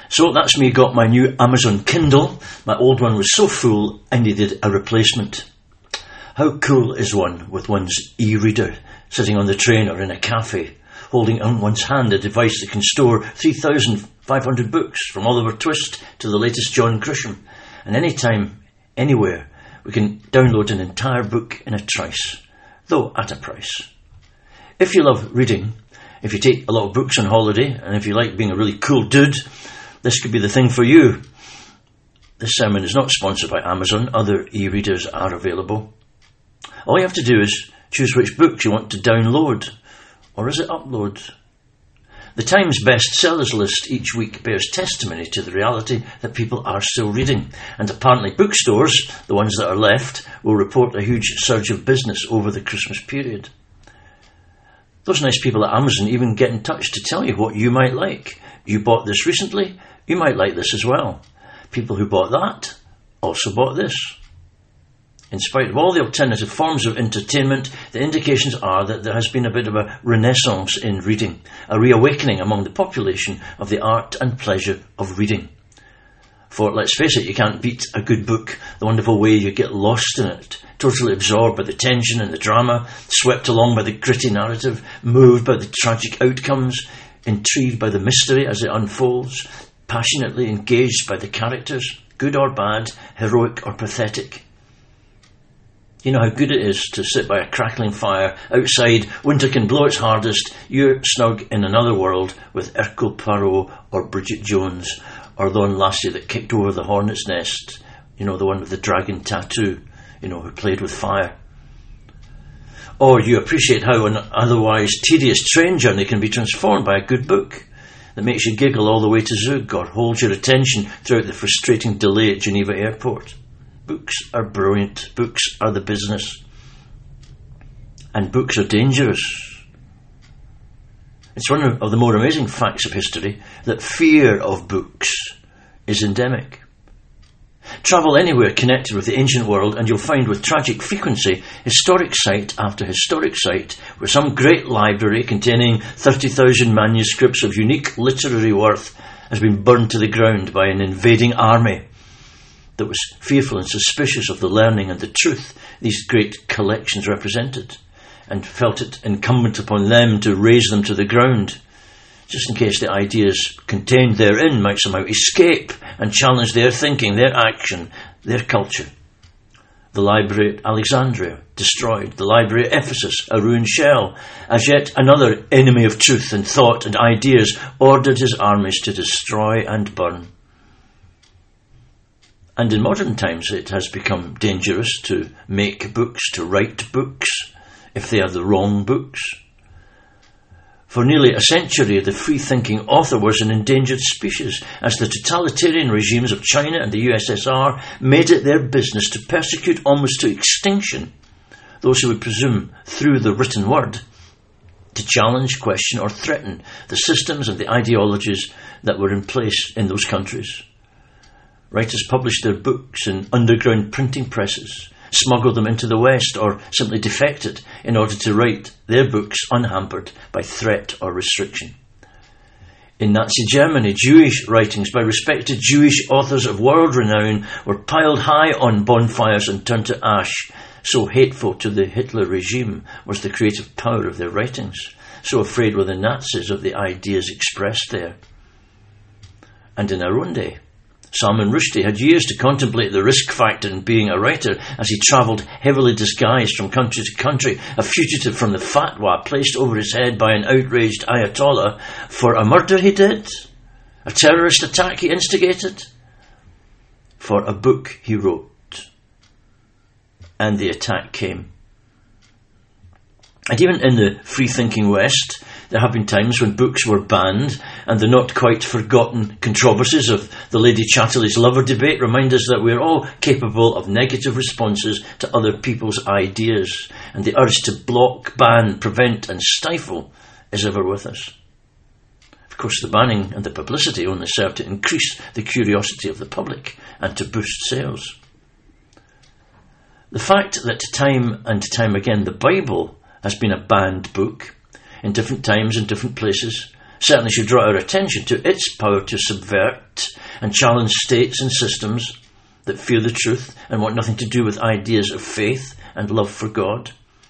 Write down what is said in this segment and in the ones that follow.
So that's me got my new Amazon Kindle. My old one was so full I needed a replacement. How cool is one with one's e-reader, sitting on the train or in a cafe, holding in one's hand a device that can store 3,500 books, from Oliver Twist to the latest John Grisham. And anytime, anywhere, we can download an entire book in a trice, though at a price. If you love reading, if you take a lot of books on holiday, and if you like being a really cool dude, this could be the thing for you. This sermon is not sponsored by Amazon. Other e-readers are available. All you have to do is choose which books you want to download. Or is it upload? The Times bestsellers list each week bears testimony to the reality that people are still reading. And apparently bookstores, the ones that are left, will report a huge surge of business over the Christmas period. Those nice people at Amazon even get in touch to tell you what you might like. You bought this recently, you might like this as well. People who bought that also bought this. In spite of all the alternative forms of entertainment, the indications are that there has been a bit of a renaissance in reading, a reawakening among the population of the art and pleasure of reading. For let's face it, you can't beat a good book, the wonderful way you get lost in it, totally absorbed by the tension and the drama, swept along by the gritty narrative, moved by the tragic outcomes, intrigued by the mystery as it unfolds, passionately engaged by the characters, good or bad, heroic or pathetic. You know how good it is to sit by a crackling fire outside. Winter can blow its hardest. You're snug in another world with Hercule Poirot or Bridget Jones or the one lassie that kicked over the hornet's nest. You know, the one with the dragon tattoo, you know, who played with fire. Or you appreciate how an otherwise tedious train journey can be transformed by a good book that makes you giggle all the way to Zug or holds your attention throughout the frustrating delay at Geneva Airport. Books are brilliant. Books are the business. And books are dangerous. It's one of the more amazing facts of history that fear of books is endemic. Travel anywhere connected with the ancient world and you'll find with tragic frequency historic site after historic site where some great library containing 30,000 manuscripts of unique literary worth has been burned to the ground by an invading army that was fearful and suspicious of the learning and the truth these great collections represented, and felt it incumbent upon them to raze them to the ground, just in case the ideas contained therein might somehow escape and challenge their thinking, their action, their culture. The library at Alexandria, destroyed. The library at Ephesus, a ruined shell, as yet another enemy of truth and thought and ideas ordered his armies to destroy and burn. And in modern times it has become dangerous to make books, to write books, if they are the wrong books. For nearly a century, the free-thinking author was an endangered species, as the totalitarian regimes of China and the USSR made it their business to persecute almost to extinction those who would presume, through the written word, to challenge, question or threaten the systems and the ideologies that were in place in those countries. Writers published their books in underground printing presses, smuggled them into the West, or simply defected in order to write their books unhampered by threat or restriction. In Nazi Germany, Jewish writings by respected Jewish authors of world renown were piled high on bonfires and turned to ash. So hateful to the Hitler regime was the creative power of their writings. So afraid were the Nazis of the ideas expressed there. And in our own day, Salman Rushdie had years to contemplate the risk factor in being a writer as he travelled heavily disguised from country to country, a fugitive from the fatwa placed over his head by an outraged Ayatollah for a murder he did, a terrorist attack he instigated, for a book he wrote. And the attack came. And even in the free-thinking West, there have been times when books were banned, and the not quite forgotten controversies of the Lady Chatterley's lover debate remind us that we are all capable of negative responses to other people's ideas, and the urge to block, ban, prevent and stifle is ever with us. Of course, the banning and the publicity only serve to increase the curiosity of the public and to boost sales. The fact that time and time again the Bible has been a banned book in different times and different places certainly should draw our attention to its power to subvert and challenge states and systems that fear the truth and want nothing to do with ideas of faith and love for God.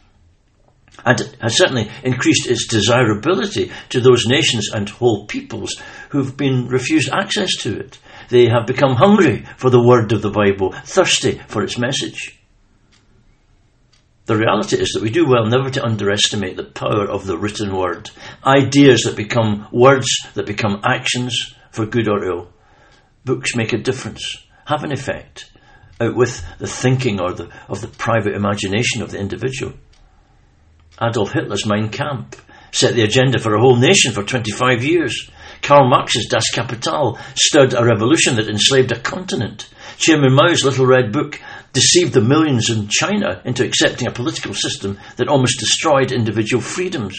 And it has certainly increased its desirability to those nations and whole peoples who've been refused access to it. They have become hungry for the word of the Bible, thirsty for its message. The reality is that we do well never to underestimate the power of the written word. Ideas that become words, that become actions for good or ill. Books make a difference, have an effect, out with the thinking of the private imagination of the individual. Adolf Hitler's Mein Kampf set the agenda for a whole nation for 25 years. Karl Marx's Das Kapital stirred a revolution that enslaved a continent. Chairman Mao's Little Red Book deceived the millions in China into accepting a political system that almost destroyed individual freedoms.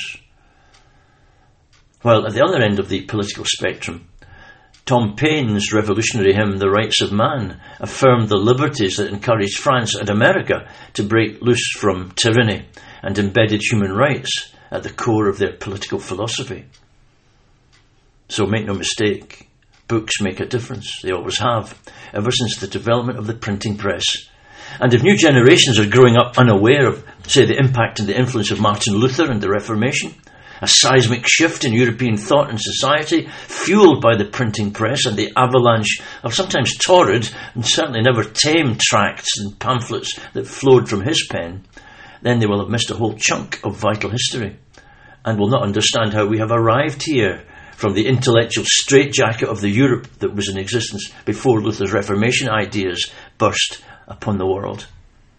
While at the other end of the political spectrum, Tom Paine's revolutionary hymn, The Rights of Man, affirmed the liberties that encouraged France and America to break loose from tyranny and embedded human rights at the core of their political philosophy. So make no mistake, books make a difference. They always have, ever since the development of the printing press. And if new generations are growing up unaware of, say, the impact and the influence of Martin Luther and the Reformation, a seismic shift in European thought and society, fueled by the printing press and the avalanche of sometimes torrid and certainly never tame tracts and pamphlets that flowed from his pen, then they will have missed a whole chunk of vital history and will not understand how we have arrived here from the intellectual straitjacket of the Europe that was in existence before Luther's Reformation ideas burst upon the world.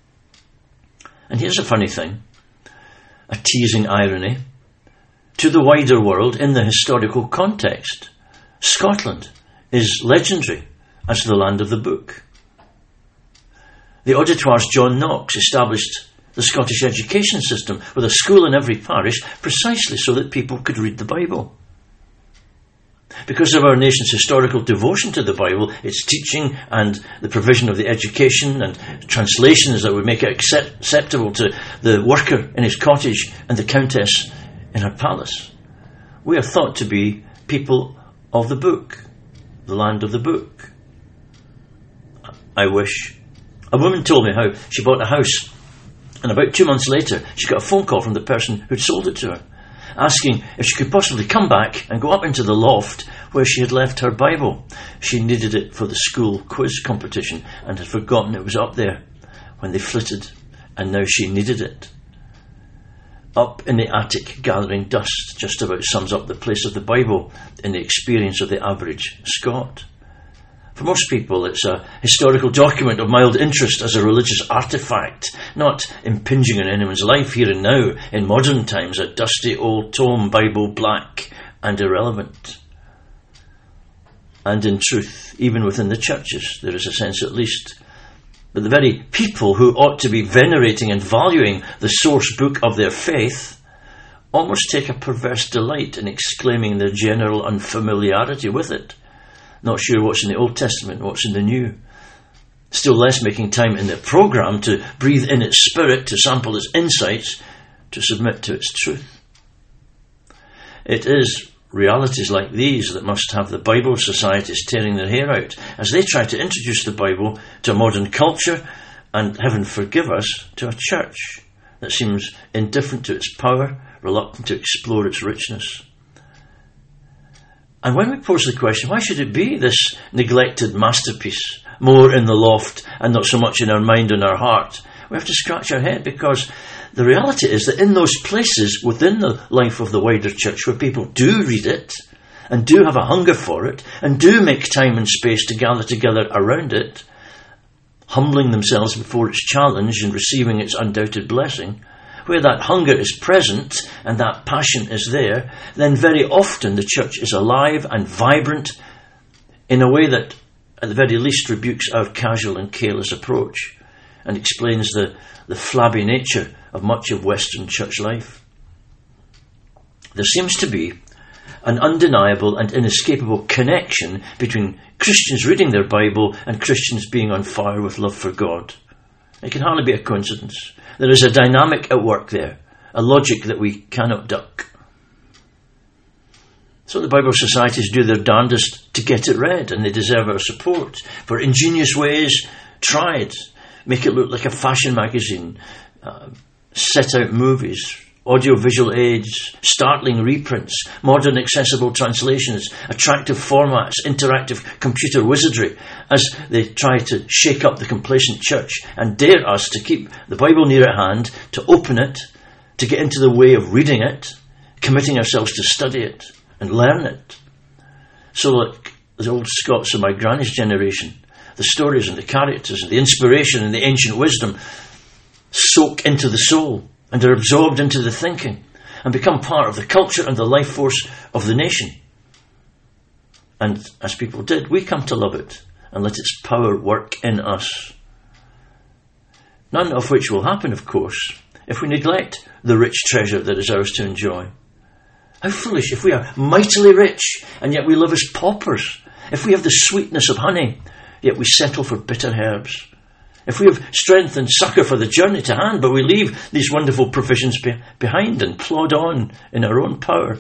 And here's a funny thing, a teasing irony. To the wider world, in the historical context, Scotland is legendary as the land of the book. The Auditoire's John Knox established the Scottish education system with a school in every parish precisely so that people could read the Bible. Because of our nation's historical devotion to the Bible, its teaching and the provision of the education and translations that would make it acceptable to the worker in his cottage and the countess in her palace, we are thought to be people of the book, the land of the book. I wish. A woman told me how she bought a house, and about 2 months later she got a phone call from the person who'd sold it to her, asking if she could possibly come back and go up into the loft where she had left her Bible. She needed it for the school quiz competition and had forgotten it was up there when they flitted, and now she needed it. Up in the attic gathering dust just about sums up the place of the Bible in the experience of the average Scot. For most people, it's a historical document of mild interest as a religious artefact, not impinging on anyone's life here and now, in modern times, a dusty old tome, Bible black and irrelevant. And in truth, even within the churches, there is a sense at least that the very people who ought to be venerating and valuing the source book of their faith almost take a perverse delight in exclaiming their general unfamiliarity with it, not sure what's in the Old Testament, what's in the New, still less making time in their programme to breathe in its spirit, to sample its insights, to submit to its truth. It is realities like these that must have the Bible societies tearing their hair out as they try to introduce the Bible to modern culture and, heaven forgive us, to a church that seems indifferent to its power, reluctant to explore its richness. And when we pose the question, why should it be this neglected masterpiece, more in the loft and not so much in our mind and our heart, we have to scratch our head, because the reality is that in those places within the life of the wider church where people do read it and do have a hunger for it and do make time and space to gather together around it, humbling themselves before its challenge and receiving its undoubted blessing, where that hunger is present and that passion is there, then very often the church is alive and vibrant in a way that at the very least rebukes our casual and careless approach and explains the flabby nature of much of Western church life. There seems to be an undeniable and inescapable connection between Christians reading their Bible and Christians being on fire with love for God. It can hardly be a coincidence. There is a dynamic at work there, a logic that we cannot duck. So the Bible societies do their darndest to get it read, and they deserve our support for ingenious ways tried. Make it look like a fashion magazine, set out movies, audio-visual aids, startling reprints, modern accessible translations, attractive formats, interactive computer wizardry, as they try to shake up the complacent church and dare us to keep the Bible near at hand, to open it, to get into the way of reading it, committing ourselves to study it and learn it. So like the old Scots of my granny's generation, the stories and the characters and the inspiration and the ancient wisdom soak into the soul and are absorbed into the thinking and become part of the culture and the life force of the nation. And as people did, we come to love it and let its power work in us. None of which will happen, of course, if we neglect the rich treasure that is ours to enjoy. How foolish if we are mightily rich and yet we live as paupers, if we have the sweetness of honey, yet we settle for bitter herbs. If we have strength and succour for the journey to hand, but we leave these wonderful provisions behind and plod on in our own power.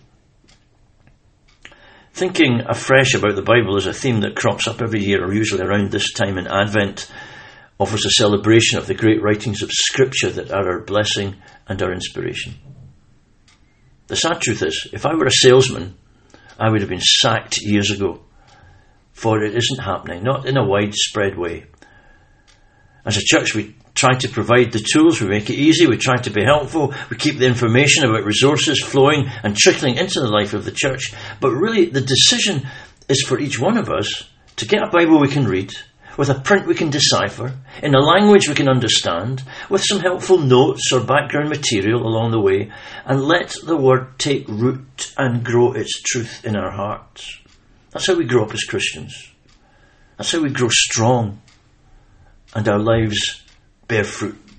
Thinking afresh about the Bible is a theme that crops up every year, or usually around this time in Advent, offers a celebration of the great writings of Scripture that are our blessing and our inspiration. The sad truth is, if I were a salesman, I would have been sacked years ago. For it isn't happening, not in a widespread way. As a church, we try to provide the tools, we make it easy, we try to be helpful, we keep the information about resources flowing and trickling into the life of the church. But really, the decision is for each one of us to get a Bible we can read, with a print we can decipher, in a language we can understand, with some helpful notes or background material along the way, and let the Word take root and grow its truth in our hearts. That's how we grow up as Christians. That's how we grow strong and our lives bear fruit